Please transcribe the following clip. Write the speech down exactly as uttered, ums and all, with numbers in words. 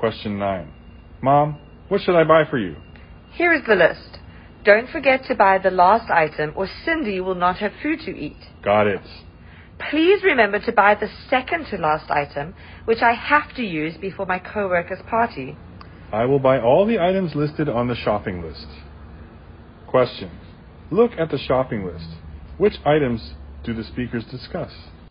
Question nine. Mom, what should I buy for you? Here is the list. Don't forget to buy the last item or Cindy will not have food to eat. Got it. Please remember to buy the second to last item, which I have to use before my co-worker's party. I will buy all the items listed on the shopping list. Question. Look at the shopping list. Which items do the speakers discuss?